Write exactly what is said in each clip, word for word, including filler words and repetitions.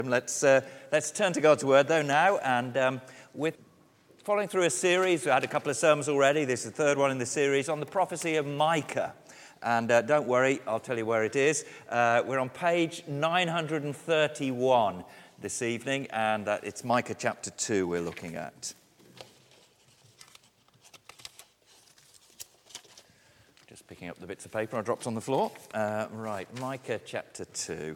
Let's uh, let's turn to God's Word, though, now. And um, we're following through a series. We've had a couple of sermons already. This is the third one in the series on the prophecy of Micah. And uh, don't worry, I'll tell you where it is. Uh, we're on page nine hundred thirty-one this evening, and uh, it's Micah chapter two we're looking at. Just picking up the bits of paper I dropped on the floor. Uh, right, Micah chapter two.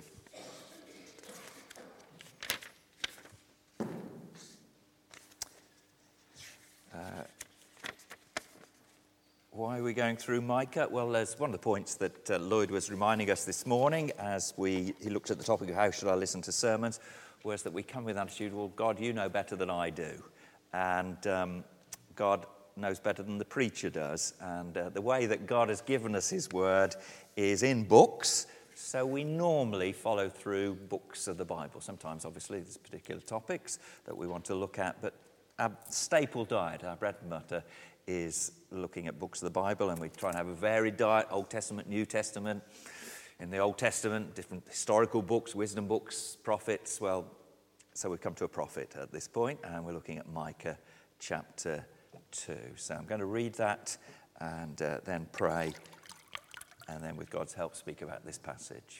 Why are we going through Micah? Well, there's one of the points that uh, Lloyd was reminding us this morning as we he looked at the topic of how should I listen to sermons, was that we come with the attitude, well, God, you know better than I do. And um, God knows better than the preacher does. And uh, the way that God has given us his word is in books. So we normally follow through books of the Bible. Sometimes, obviously, there's particular topics that we want to look at. But our staple diet, our bread and butter, is looking at books of the Bible, and we try and have a varied diet, Old Testament, New Testament. In the Old Testament, different historical books, wisdom books, prophets. Well, so we've come to a prophet at this point, and we're looking at Micah chapter two. So I'm going to read that and uh, then pray, and then with God's help speak about this passage.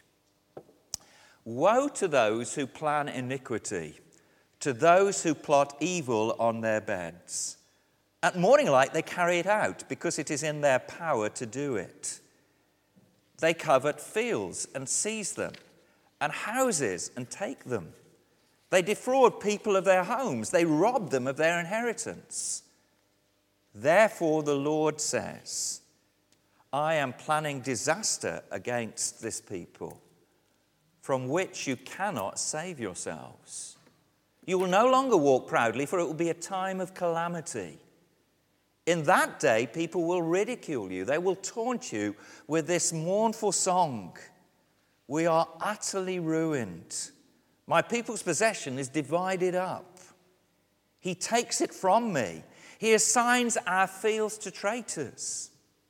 Woe to those who plan iniquity, to those who plot evil on their beds. At morning light they carry it out, because it is in their power to do it. They covet fields and seize them, and houses and take them. They defraud people of their homes. They rob them of their inheritance. Therefore the Lord says, I am planning disaster against this people, from which you cannot save yourselves. You will no longer walk proudly, for it will be a time of calamity. In that day, people will ridicule you. They will taunt you with this mournful song. We are utterly ruined. My people's possession is divided up. He takes it from me. He assigns our fields to traitors.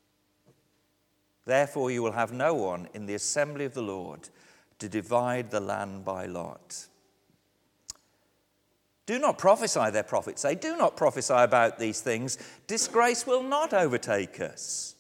Therefore, you will have no one in the assembly of the Lord to divide the land by lot. Do not prophesy, their prophets say. Do not prophesy about these things. Disgrace will not overtake us.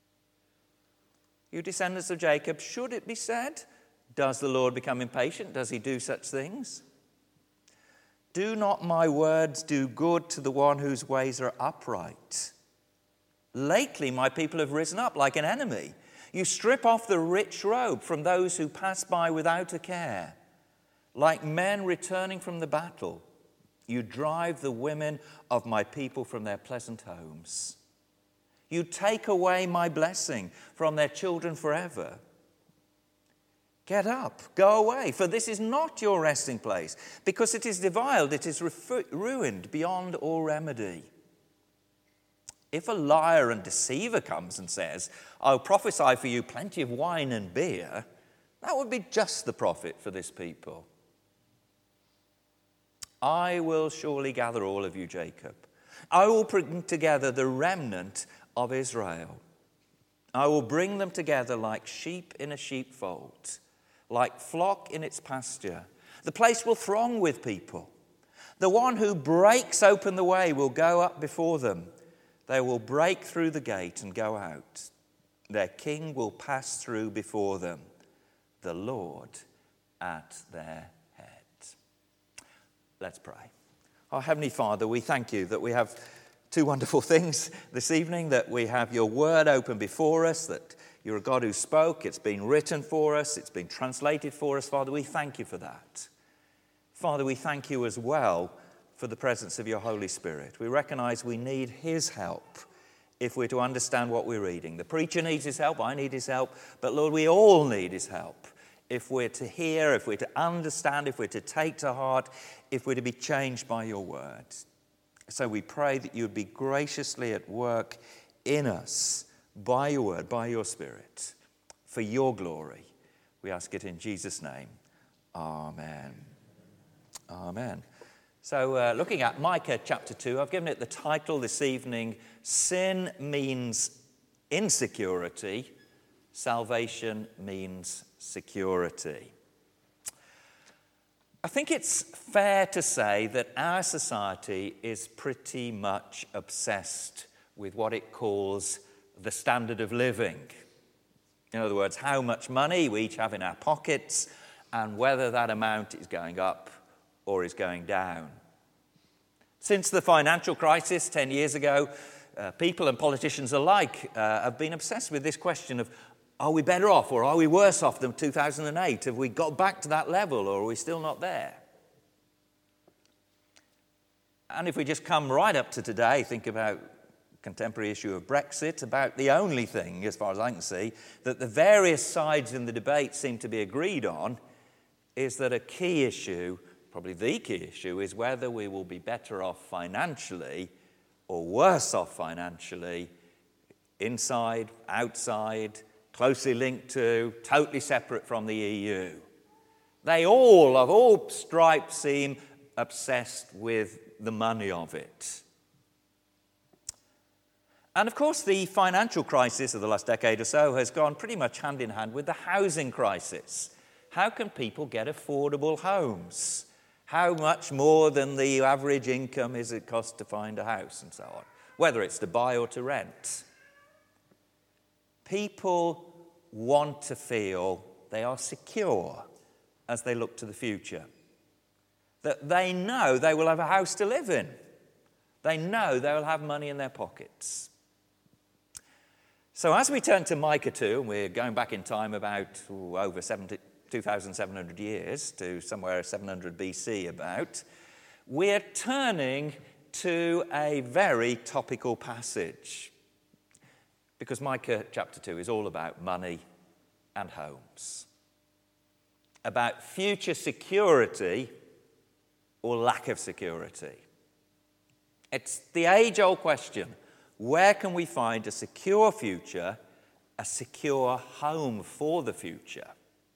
You descendants of Jacob, should it be said, does the Lord become impatient? Does he do such things? Do not my words do good to the one whose ways are upright? Lately my people have risen up like an enemy. You strip off the rich robe from those who pass by without a care. Like men returning from the battle, you drive the women of my people from their pleasant homes. You take away my blessing from their children forever. Get up, go away, for this is not your resting place, because it is defiled, it is refu- ruined beyond all remedy. If a liar and deceiver comes and says, I'll prophesy for you plenty of wine and beer, that would be just the prophet for this people. I will surely gather all of you, Jacob. I will bring together the remnant of Israel. I will bring them together like sheep in a sheepfold, like flock in its pasture. The place will throng with people. The one who breaks open the way will go up before them. They will break through the gate and go out. Their king will pass through before them, the Lord at their head. Let's pray. Our Heavenly Father, we thank you that we have two wonderful things this evening, that we have your word open before us, that you're a God who spoke, it's been written for us, it's been translated for us. Father, we thank you for that. Father, we thank you as well for the presence of your Holy Spirit. We recognize we need his help if we're to understand what we're reading. The preacher needs his help, I need his help, but Lord, we all need his help. If we're to hear, if we're to understand, if we're to take to heart, if we're to be changed by your word. So we pray that you would be graciously at work in us by your word, by your Spirit, for your glory. We ask it in Jesus' name. Amen. Amen. So uh, looking at Micah chapter two, I've given it the title this evening, Sin Means Insecurity, Salvation Means Security. I think it's fair to say that our society is pretty much obsessed with what it calls the standard of living. In other words, how much money we each have in our pockets and whether that amount is going up or is going down. Since the financial crisis ten years ago, uh, people and politicians alike uh, have been obsessed with this question of, are we better off or are we worse off than two thousand eight? Have we got back to that level or are we still not there? And if we just come right up to today, think about contemporary issue of Brexit, about the only thing, as far as I can see, that the various sides in the debate seem to be agreed on is that a key issue, probably the key issue, is whether we will be better off financially or worse off financially, inside, outside, closely linked to, totally separate from the E U. They all, of all stripes, seem obsessed with the money of it. And of course, the financial crisis of the last decade or so has gone pretty much hand in hand with the housing crisis. How can people get affordable homes? How much more than the average income is it cost to find a house and so on, whether it's to buy or to rent? People want to feel they are secure as they look to the future, that they know they will have a house to live in. They know they will have money in their pockets. So as we turn to Micah two, and we're going back in time about ooh, over two thousand seven hundred years to somewhere seven hundred B C about, we're turning to a very topical passage. Because Micah chapter two is all about money and homes. About future security or lack of security. It's the age-old question. Where can we find a secure future, a secure home for the future?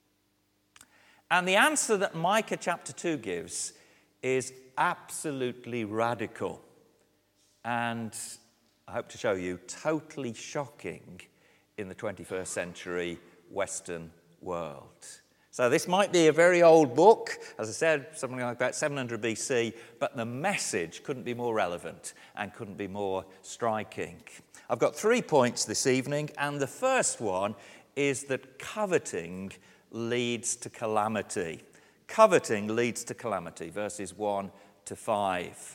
And the answer that Micah chapter two gives is absolutely radical and, I hope to show you, totally shocking in the twenty-first century Western world. So this might be a very old book, as I said, something like about seven hundred B C, but the message couldn't be more relevant and couldn't be more striking. I've got three points this evening, and the first one is that coveting leads to calamity. Coveting leads to calamity, verses one to five.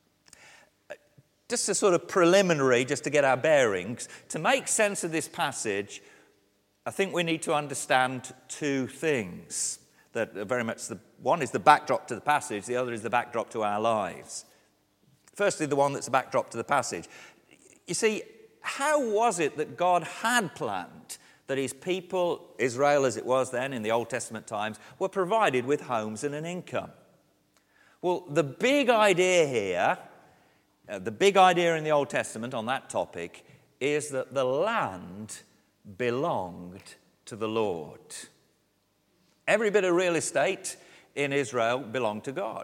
Just a sort of preliminary, just to get our bearings, to make sense of this passage, I think we need to understand two things that are very much the one is the backdrop to the passage, the other is the backdrop to our lives. Firstly, the one that's a backdrop to the passage. You see, how was it that God had planned that his people, Israel as it was then in the Old Testament times, were provided with homes and an income? Well, the big idea here, uh, the big idea in the Old Testament on that topic is that the land belonged to the Lord. Every bit of real estate in Israel belonged to God.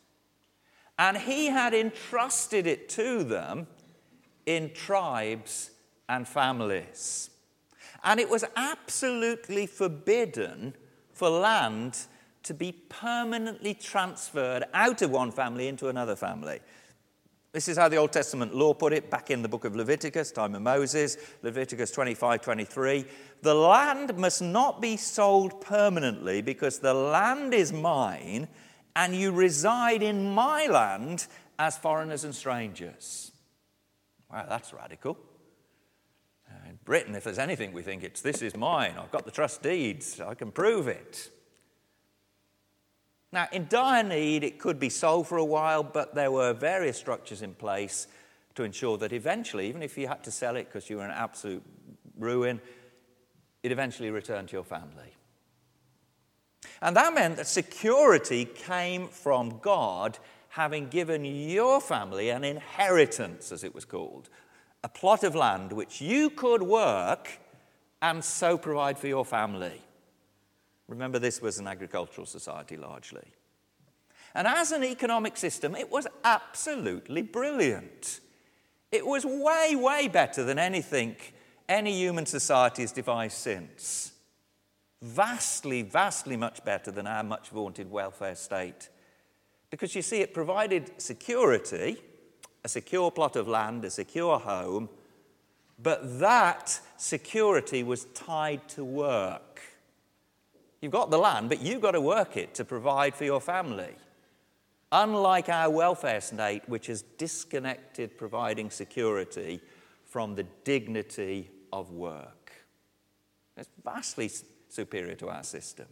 And he had entrusted it to them in tribes and families. And it was absolutely forbidden for land to be permanently transferred out of one family into another family. This is how the Old Testament law put it back in the book of Leviticus, time of Moses, Leviticus twenty-five twenty-three. The land must not be sold permanently because the land is mine and you reside in my land as foreigners and strangers. Wow, that's radical. In Britain, if there's anything we think it's, this is mine, I've got the trust deeds, I can prove it. Now, in dire need, it could be sold for a while, but there were various structures in place to ensure that eventually, even if you had to sell it because you were in absolute ruin, it eventually returned to your family. And that meant that security came from God having given your family an inheritance, as it was called, a plot of land which you could work and so provide for your family. Remember, this was an agricultural society largely. And as an economic system, it was absolutely brilliant. It was way, way better than anything any human society has devised since. vastly, vastly much better than our much vaunted welfare state. Because you see, it provided security, a secure plot of land, a secure home, but that security was tied to work. You've got the land, but you've got to work it to provide for your family. Unlike our welfare state, which has disconnected providing security from the dignity of work. It's vastly superior to our system.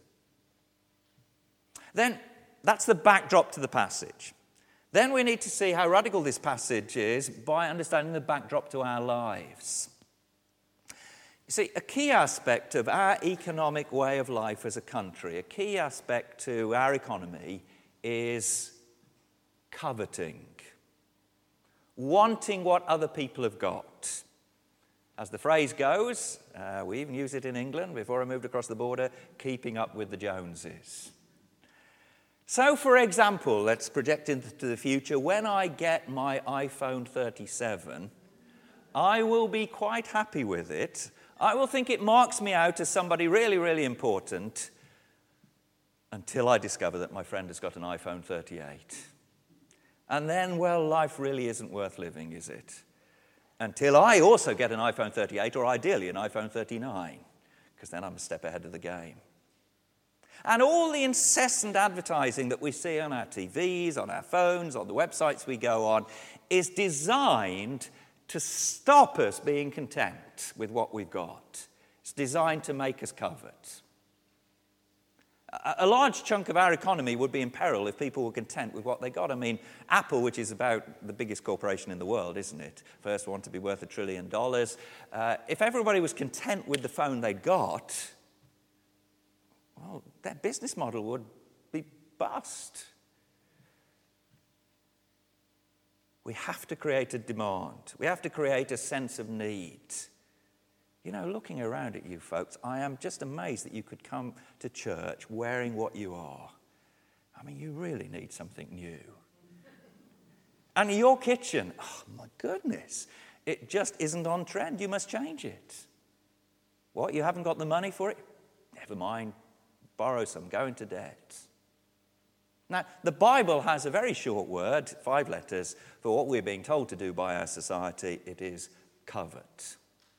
Then, that's the backdrop to the passage. Then we need to see how radical this passage is by understanding the backdrop to our lives. You see, a key aspect of our economic way of life as a country, a key aspect to our economy is coveting, wanting what other people have got. As the phrase goes, uh, we even use it in England before I moved across the border, keeping up with the Joneses. So, for example, let's project into the future. When I get my iPhone thirty-seven, I will be quite happy with it. I will think it marks me out as somebody really, really important until I discover that my friend has got an iPhone thirty-eight. And then, well, life really isn't worth living, is it? Until I also get an iPhone thirty-eight, or ideally an iPhone thirty-nine, because then I'm a step ahead of the game. And all the incessant advertising that we see on our T Vs, on our phones, on the websites we go on, is designed to stop us being content with what we've got. It's designed to make us covet. A large chunk of our economy would be in peril if people were content with what they got. I mean, Apple, which is about the biggest corporation in the world, isn't it? First one to be worth a trillion dollars. Uh, if everybody was content with the phone they got, well, their business model would be bust. We have to create a demand. We have to create a sense of need. You know, looking around at you folks, I am just amazed that you could come to church wearing what you are. I mean, you really need something new. And your kitchen, oh my goodness, it just isn't on trend. You must change it. What, you haven't got the money for it? Never mind, borrow some, go into debt. Now, the Bible has a very short word, five letters, for what we're being told to do by our society. It is covet.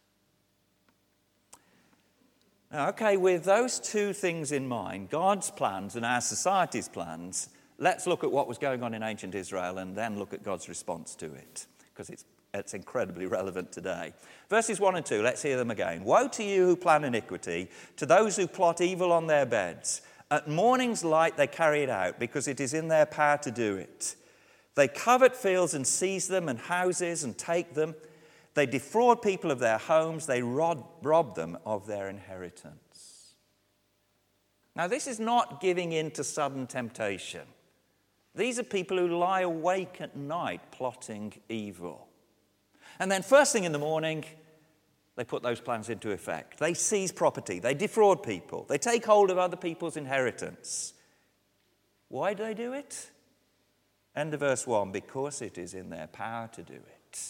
Okay, with those two things in mind, God's plans and our society's plans, let's look at what was going on in ancient Israel and then look at God's response to it, because it's, it's incredibly relevant today. Verses one and two, let's hear them again. Woe to you who plan iniquity, to those who plot evil on their beds. At morning's light they carry it out, because it is in their power to do it. They covet fields and seize them, and houses and take them. They defraud people of their homes. They rob, rob them of their inheritance. Now, this is not giving in to sudden temptation. These are people who lie awake at night plotting evil. And then first thing in the morning, they put those plans into effect. They seize property. They defraud people. They take hold of other people's inheritance. Why do they do it? End of verse one, because it is in their power to do it.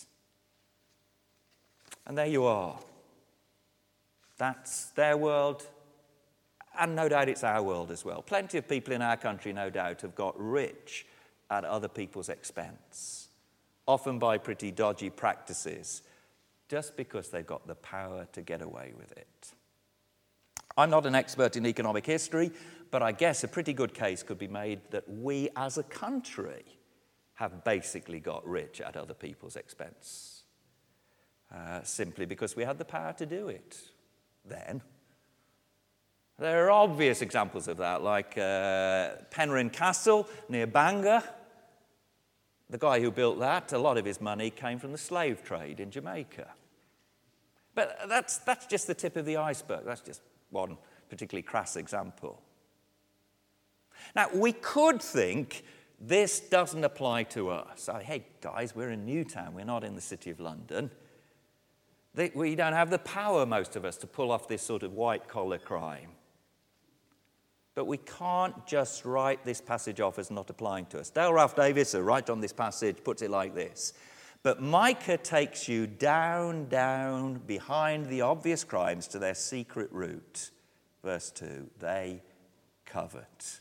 And there you are. That's their world, and no doubt it's our world as well. Plenty of people in our country, no doubt, have got rich at other people's expense, often by pretty dodgy practices, just because they've got the power to get away with it. I'm not an expert in economic history, but I guess a pretty good case could be made that we as a country have basically got rich at other people's expense. Uh, simply because we had the power to do it then. There are obvious examples of that, like uh, Penrhyn Castle near Bangor. The guy who built that, a lot of his money came from the slave trade in Jamaica. But that's, that's just the tip of the iceberg. That's just one particularly crass example. Now, we could think this doesn't apply to us. Oh, hey, guys, we're in Newtown. We're not in the City of London. We don't have the power, most of us, to pull off this sort of white-collar crime. But we can't just write this passage off as not applying to us. Dale Ralph Davis, who writes on this passage, puts it like this. But Micah takes you down, down, behind the obvious crimes to their secret root, verse two, they covet.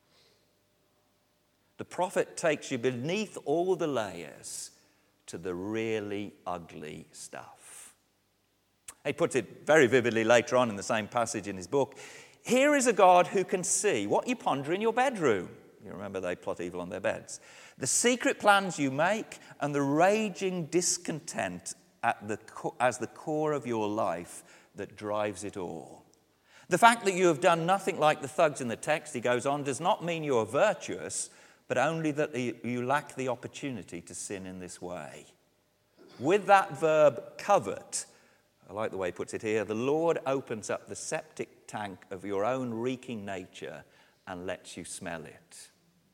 The prophet takes you beneath all the layers to the really ugly stuff. He puts it very vividly later on in the same passage in his book. Here is a God who can see what you ponder in your bedroom. You remember they plot evil on their beds. The secret plans you make and the raging discontent at the co- as the core of your life that drives it all. The fact that you have done nothing like the thugs in the text, he goes on, does not mean you're virtuous, but only that you lack the opportunity to sin in this way. With that verb covet, I like the way he puts it here, the Lord opens up the septic tank of your own reeking nature and lets you smell it.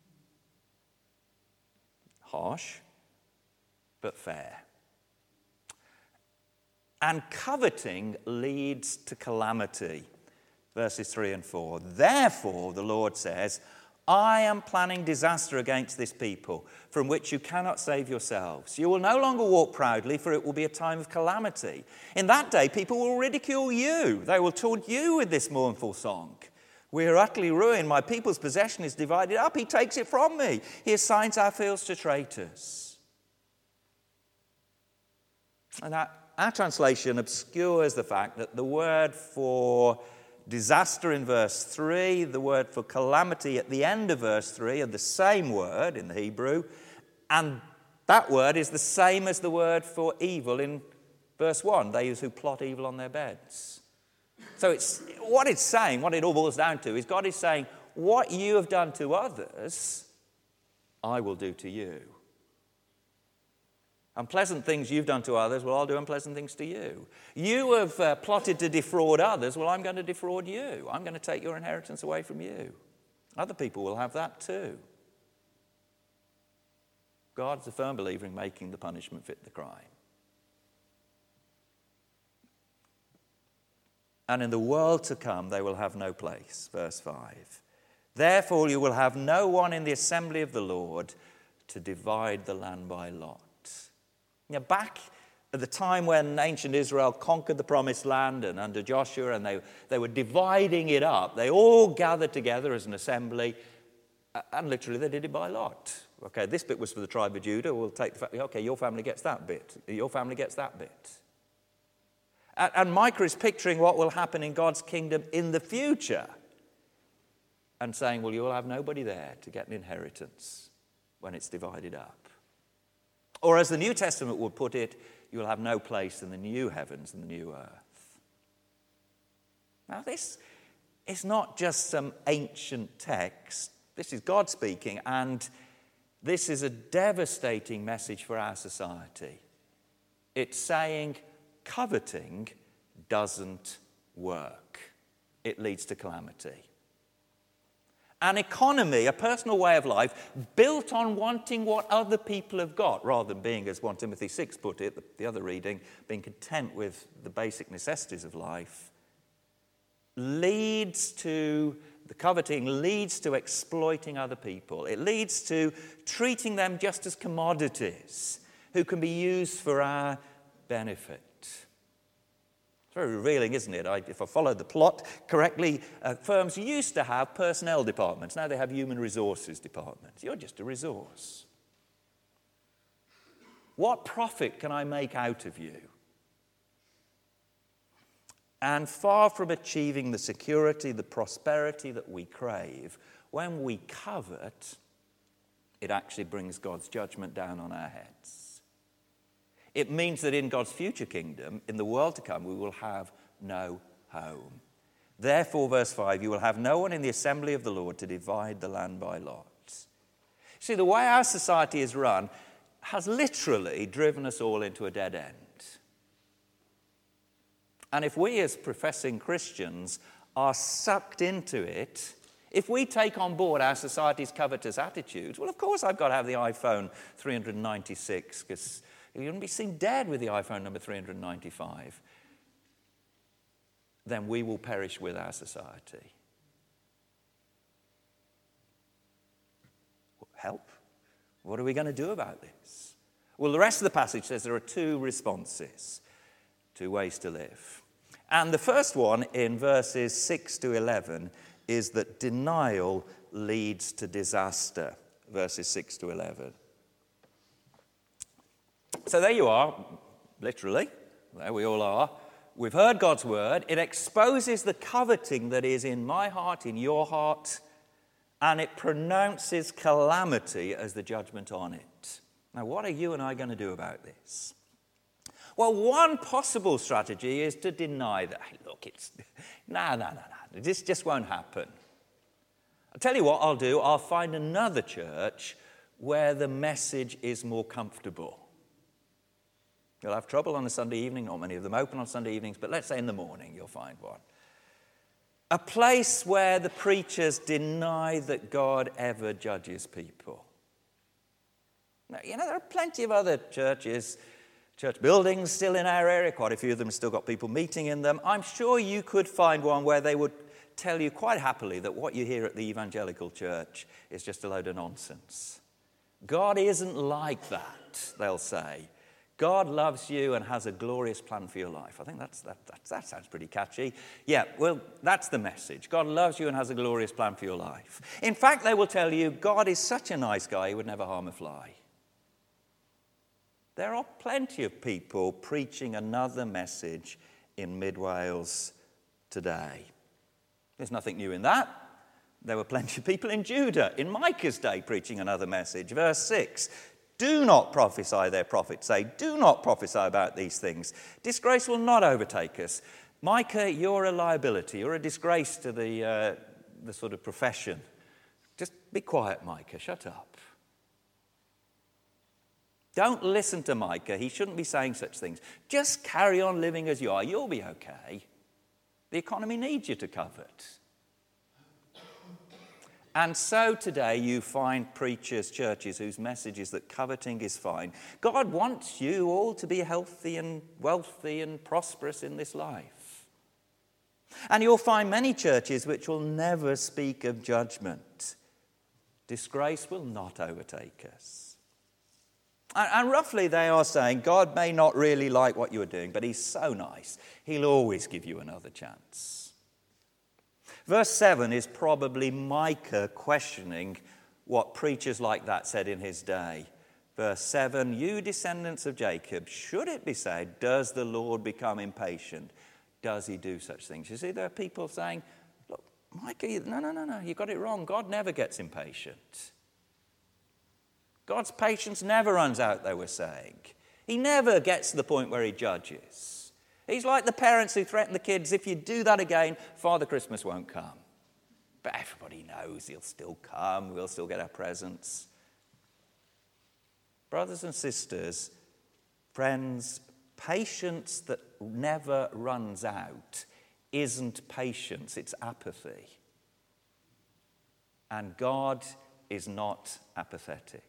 Harsh, but fair. And coveting leads to calamity. Verses three and four. Therefore, the Lord says, I am planning disaster against this people, from which you cannot save yourselves. You will no longer walk proudly, for it will be a time of calamity. In that day, people will ridicule you. They will taunt you with this mournful song. We are utterly ruined. My people's possession is divided up. He takes it from me. He assigns our fields to traitors. And our, our translation obscures the fact that the word for disaster in verse three, the word for calamity at the end of verse three are the same word in the Hebrew, and that word is the same as the word for evil in verse one, those who plot evil on their beds. So it's what it's saying, what it all boils down to, is God is saying, what you have done to others, I will do to you. Unpleasant things you've done to others, well, I'll do unpleasant things to you. You have uh, plotted to defraud others, well, I'm going to defraud you. I'm going to take your inheritance away from you. Other people will have that too. God's a firm believer in making the punishment fit the crime. And in the world to come, they will have no place. Verse five. Therefore, you will have no one in the assembly of the Lord to divide the land by lot. Now, back at the time when ancient Israel conquered the promised land and under Joshua, and they, they were dividing it up, they all gathered together as an assembly, and literally they did it by lot. Okay, this bit was for the tribe of Judah. We'll take the fact, okay, your family gets that bit. Your family gets that bit. And, and Micah is picturing what will happen in God's kingdom in the future and saying, well, you'll have nobody there to get an inheritance when it's divided up. Or as the New Testament would put it, you will have no place in the new heavens and the new earth. Now this is not just some ancient text. This is God speaking, and this is a devastating message for our society. It's saying coveting doesn't work. It leads to calamity. An economy, a personal way of life, built on wanting what other people have got, rather than being, as First Timothy six put it, the, the other reading, being content with the basic necessities of life, leads to, the coveting leads to exploiting other people. It leads to treating them just as commodities who can be used for our benefit. Very revealing, isn't it? I, if I followed the plot correctly, uh, firms used to have personnel departments. Now they have human resources departments. You're just a resource. What profit can I make out of you? And far from achieving the security, the prosperity that we crave, when we covet, it actually brings God's judgment down on our heads. It means that in God's future kingdom, in the world to come, we will have no home. Therefore, verse five, you will have no one in the assembly of the Lord to divide the land by lot. See, the way our society is run has literally driven us all into a dead end. And if we as professing Christians are sucked into it, if we take on board our society's covetous attitudes, well, of course I've got to have the iPhone three ninety-six, because you wouldn't be seen dead with the iPhone number three ninety-five. Then we will perish with our society. Help? What are we going to do about this? Well, the rest of the passage says there are two responses, two ways to live. And the first one in verses six to eleven is that denial leads to disaster. Verses six to eleven. So there you are, literally. There we all are. We've heard God's word. It exposes the coveting that is in my heart, in your heart, and it pronounces calamity as the judgment on it. Now, what are you and I going to do about this? Well, one possible strategy is to deny that. Hey, look, it's... No, no, no, no. This just won't happen. I'll tell you what I'll do. I'll find another church where the message is more comfortable. You'll have trouble on a Sunday evening. Not many of them open on Sunday evenings, but let's say in the morning you'll find one. A place where the preachers deny that God ever judges people. Now, you know, there are plenty of other churches, church buildings still in our area. Quite a few of them have still got people meeting in them. I'm sure you could find one where they would tell you quite happily that what you hear at the evangelical church is just a load of nonsense. God isn't like that, they'll say. God loves you and has a glorious plan for your life. I think that's, that, that, that sounds pretty catchy. Yeah, well, that's the message. God loves you and has a glorious plan for your life. In fact, they will tell you God is such a nice guy, he would never harm a fly. There are plenty of people preaching another message in Mid-Wales today. There's nothing new in that. There were plenty of people in Judah in Micah's day preaching another message. Verse six, do not prophesy, their prophets say. Do not prophesy about these things. Disgrace will not overtake us. Micah, you're a liability. You're a disgrace to the, uh, the sort of profession. Just be quiet, Micah. Shut up. Don't listen to Micah. He shouldn't be saying such things. Just carry on living as you are. You'll be okay. The economy needs you to covet. And so today you find preachers, churches whose message is that coveting is fine. God wants you all to be healthy and wealthy and prosperous in this life. And you'll find many churches which will never speak of judgment. Disgrace will not overtake us. And, and roughly they are saying God may not really like what you are doing, but he's so nice, he'll always give you another chance. Verse seven is probably Micah questioning what preachers like that said in his day. Verse seven, you descendants of Jacob, should it be said, does the Lord become impatient? Does he do such things? You see, there are people saying, look, Micah, no, no, no, no, you got it wrong. God never gets impatient. God's patience never runs out, they were saying. He never gets to the point where he judges. He's like the parents who threaten the kids, if you do that again, Father Christmas won't come. But everybody knows he'll still come, we'll still get our presents. Brothers and sisters, friends, patience that never runs out isn't patience, it's apathy. And God is not apathetic.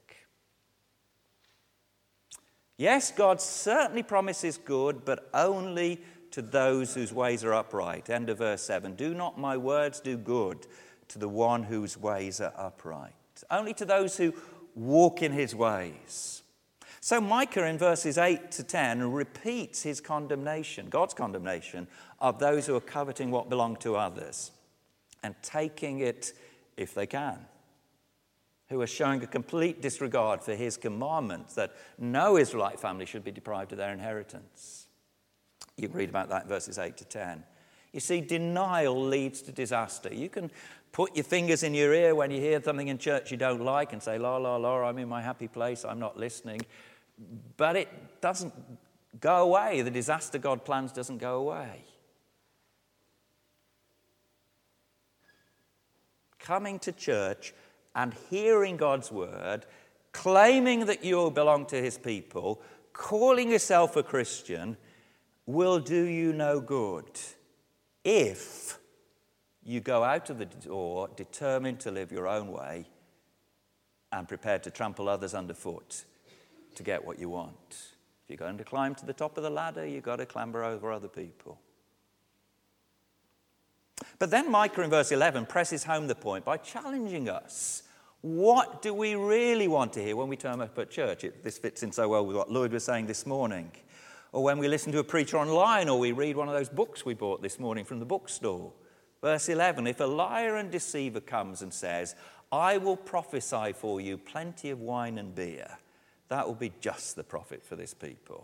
Yes, God certainly promises good, but only to those whose ways are upright. End of verse seven. Do not my words do good to the one whose ways are upright. Only to those who walk in his ways. So Micah in verses eight to ten repeats his condemnation, God's condemnation, of those who are coveting what belongs to others and taking it if they can. Who are showing a complete disregard for his commandment that no Israelite family should be deprived of their inheritance. You can read about that in verses eight to ten. You see, denial leads to disaster. You can put your fingers in your ear when you hear something in church you don't like and say, la, la, la, I'm in my happy place, I'm not listening. But it doesn't go away. The disaster God plans doesn't go away. Coming to church and hearing God's word, claiming that you belong to his people, calling yourself a Christian, will do you no good if you go out of the door determined to live your own way and prepared to trample others underfoot to get what you want. If you're going to climb to the top of the ladder, you've got to clamber over other people. But then Micah in verse eleven presses home the point by challenging us. What do we really want to hear when we turn up at church? It, this fits in so well with what Lloyd was saying this morning. Or when we listen to a preacher online, or we read one of those books we bought this morning from the bookstore. Verse eleven, if a liar and deceiver comes and says, I will prophesy for you plenty of wine and beer, that will be just the prophet for this people.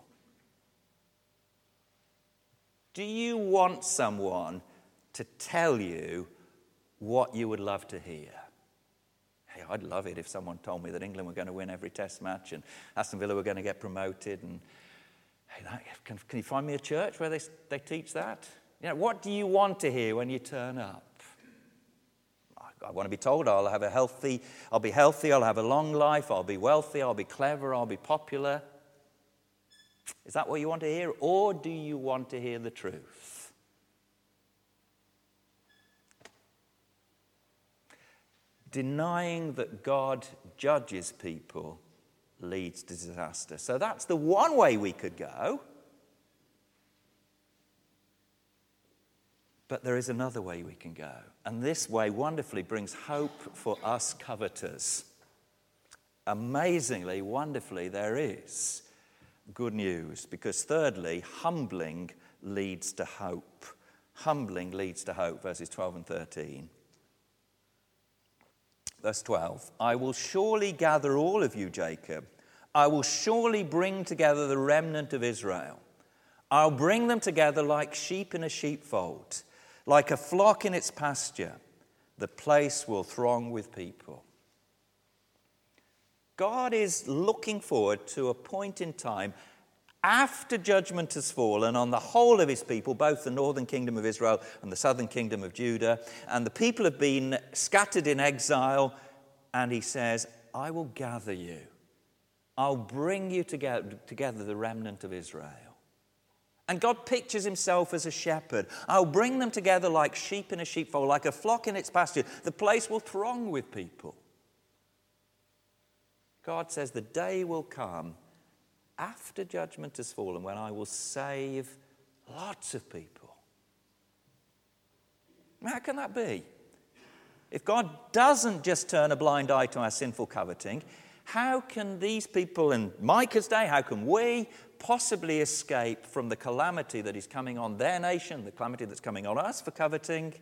Do you want someone to tell you what you would love to hear? Hey, I'd love it if someone told me that England were going to win every test match and Aston Villa were going to get promoted. And hey, that, can, can you find me a church where they, they teach that? You know, what do you want to hear when you turn up? I, I want to be told I'll have a healthy, I'll be healthy, I'll have a long life, I'll be wealthy, I'll be clever, I'll be popular. Is that what you want to hear? Or do you want to hear the truth? Denying that God judges people leads to disaster. So that's the one way we could go. But there is another way we can go. And this way wonderfully brings hope for us coveters. Amazingly, wonderfully, there is good news. Because thirdly, humbling leads to hope. Humbling leads to hope, verses twelve and thirteen. Verse twelve, I will surely gather all of you, Jacob. I will surely bring together the remnant of Israel. I'll bring them together like sheep in a sheepfold, like a flock in its pasture. The place will throng with people. God is looking forward to a point in time after judgment has fallen on the whole of his people, both the northern kingdom of Israel and the southern kingdom of Judah, and the people have been scattered in exile, and he says, I will gather you. I'll bring you together, together the remnant of Israel. And God pictures himself as a shepherd. I'll bring them together like sheep in a sheepfold, like a flock in its pasture. The place will throng with people. God says the day will come after judgment has fallen when I will save lots of people. How can that be? If God doesn't just turn a blind eye to our sinful coveting, how can these people in Micah's day, how can we possibly escape from the calamity that is coming on their nation, the calamity that's coming on us for coveting?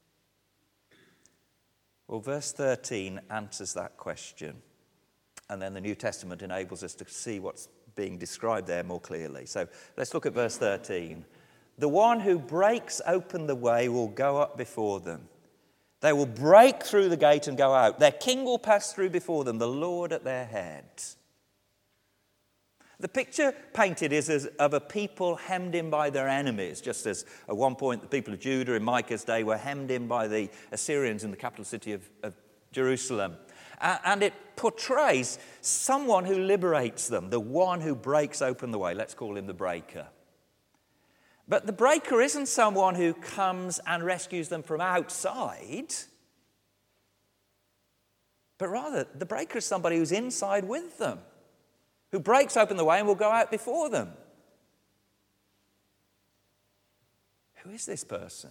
Well, verse thirteen answers that question. And then the New Testament enables us to see what's being described there more clearly. So let's look at verse thirteen. The one who breaks open the way will go up before them. They will break through the gate and go out. Their king will pass through before them, the Lord at their head. The picture painted is as of a people hemmed in by their enemies, just as at one point the people of Judah in Micah's day were hemmed in by the Assyrians in the capital city of, of Jerusalem. And it portrays someone who liberates them, the one who breaks open the way. Let's call him the breaker. But the breaker isn't someone who comes and rescues them from outside, but rather the breaker is somebody who's inside with them, who breaks open the way and will go out before them. Who is this person?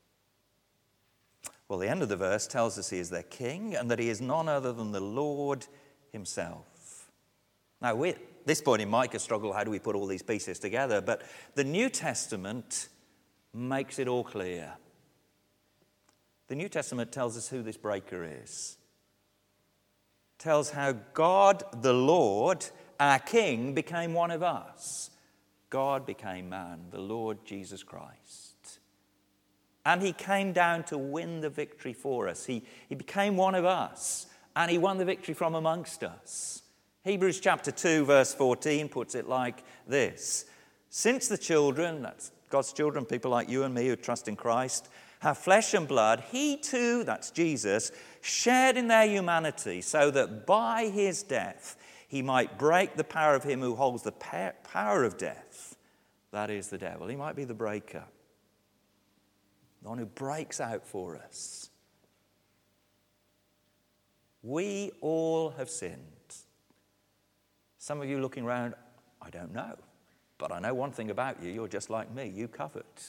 Well, the end of the verse tells us he is their king and that he is none other than the Lord himself. Now, we, at this point in Micah's struggle, how do we put all these pieces together? But the New Testament makes it all clear. The New Testament tells us who this breaker is. Tells how God, the Lord, our King, became one of us. God became man, the Lord Jesus Christ. And he came down to win the victory for us. He, he became one of us, and he won the victory from amongst us. Hebrews chapter two, verse fourteen puts it like this. Since the children, that's God's children, people like you and me who trust in Christ, have flesh and blood, he too, that's Jesus, shared in their humanity so that by his death he might break the power of him who holds the power of death. That is the devil. He might be the breaker. The one who breaks out for us. We all have sinned. Some of you looking around, I don't know. But I know one thing about you, you're just like me, you covet.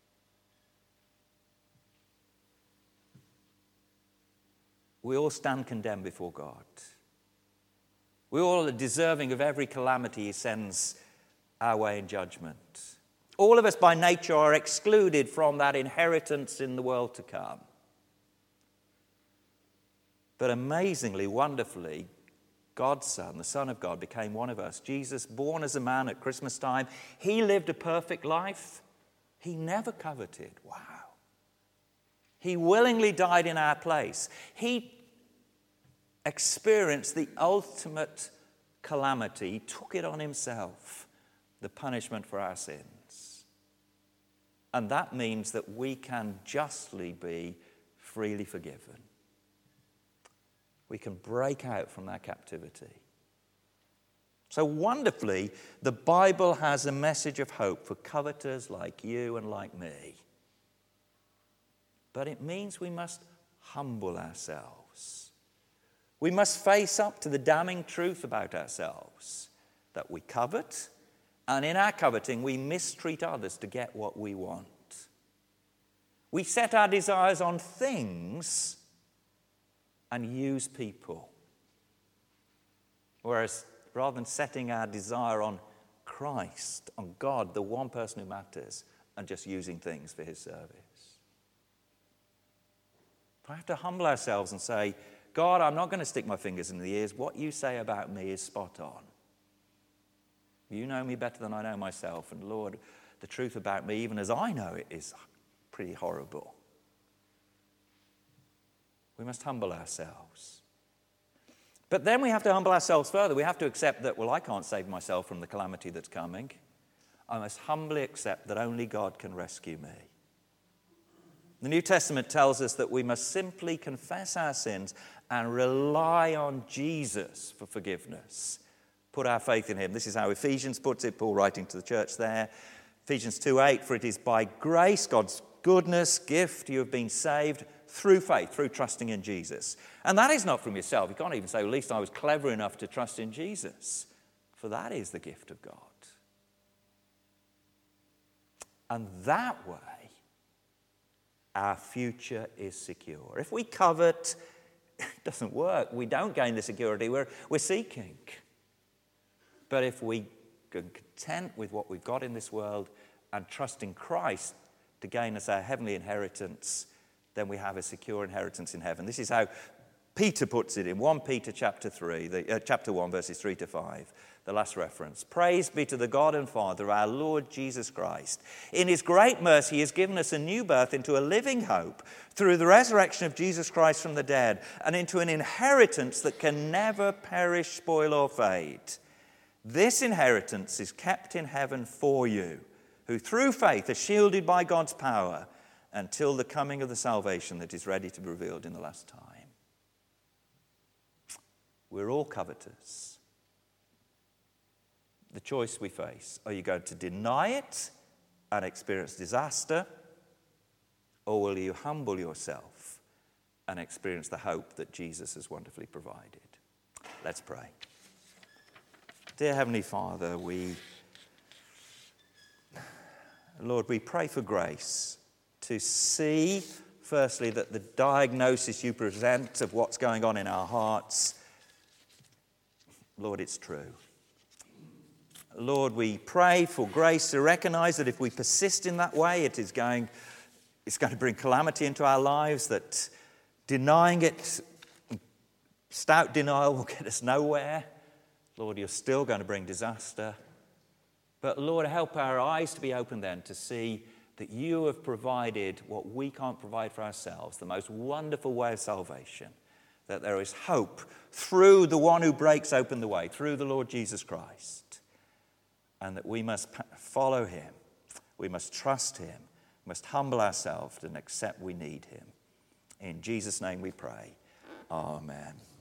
We all stand condemned before God. We all are deserving of every calamity he sends our way in judgment. All of us by nature are excluded from that inheritance in the world to come. But amazingly, wonderfully, God's Son, the Son of God, became one of us. Jesus, born as a man at Christmas time, he lived a perfect life. He never coveted. Wow. He willingly died in our place. He experienced the ultimate calamity. He took it on himself, the punishment for our sins. And that means that we can justly be freely forgiven. We can break out from that captivity. So wonderfully, the Bible has a message of hope for coveters like you and like me. But it means we must humble ourselves. We must face up to the damning truth about ourselves, that we covet, and in our coveting we mistreat others to get what we want. We set our desires on things and use people. Whereas rather than setting our desire on Christ, on God, the one person who matters, and just using things for his service. We have to humble ourselves and say, God, I'm not going to stick my fingers in the ears. What you say about me is spot on. You know me better than I know myself. And Lord, the truth about me, even as I know it, is pretty horrible. We must humble ourselves. But then we have to humble ourselves further. We have to accept that, well, I can't save myself from the calamity that's coming. I must humbly accept that only God can rescue me. The New Testament tells us that we must simply confess our sins and rely on Jesus for forgiveness. Put our faith in him. This is how Ephesians puts it, Paul writing to the church there. Ephesians two eight, for it is by grace, God's goodness, gift, you have been saved through faith, through trusting in Jesus. And that is not from yourself. You can't even say, well, at least I was clever enough to trust in Jesus. For that is the gift of God. And that way, our future is secure. If we covet, it doesn't work. We don't gain the security we're, we're seeking. But if we are content with what we've got in this world and trust in Christ to gain us our heavenly inheritance, then we have a secure inheritance in heaven. This is how Peter puts it in First Peter chapter three, the, uh, chapter one, verses three to five, the last reference. Praise be to the God and Father, our Lord Jesus Christ. In his great mercy, he has given us a new birth into a living hope through the resurrection of Jesus Christ from the dead, and into an inheritance that can never perish, spoil, or fade. This inheritance is kept in heaven for you, who through faith are shielded by God's power until the coming of the salvation that is ready to be revealed in the last time. We're all covetous. The choice we face, are you going to deny it and experience disaster, or will you humble yourself and experience the hope that Jesus has wonderfully provided? Let's pray. Dear Heavenly Father, we, Lord, we pray for grace to see, firstly, that the diagnosis you present of what's going on in our hearts, Lord, it's true. Lord, we pray for grace to recognize that if we persist in that way, it is going, it's going to bring calamity into our lives, that denying it, stout denial will get us nowhere. Lord, you're still going to bring disaster. But Lord, help our eyes to be open then to see that you have provided what we can't provide for ourselves, the most wonderful way of salvation, that there is hope through the one who breaks open the way, through the Lord Jesus Christ, and that we must follow him, we must trust him, we must humble ourselves and accept we need him. In Jesus' name we pray. Amen.